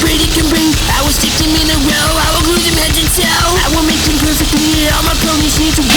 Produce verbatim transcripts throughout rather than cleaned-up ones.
pray they can bring. I will stick them in a row, I will glue them head and tail. I will make them perfect in here, all my ponies need to be.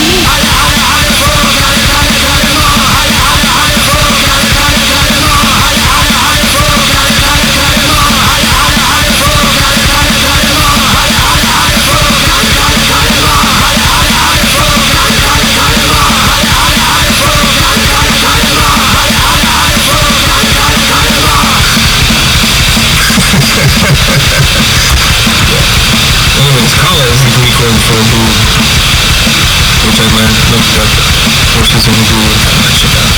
Anyways, Kala is the Greek word for boo, which I learned, looked up, which is in boo with uh, Shabbat.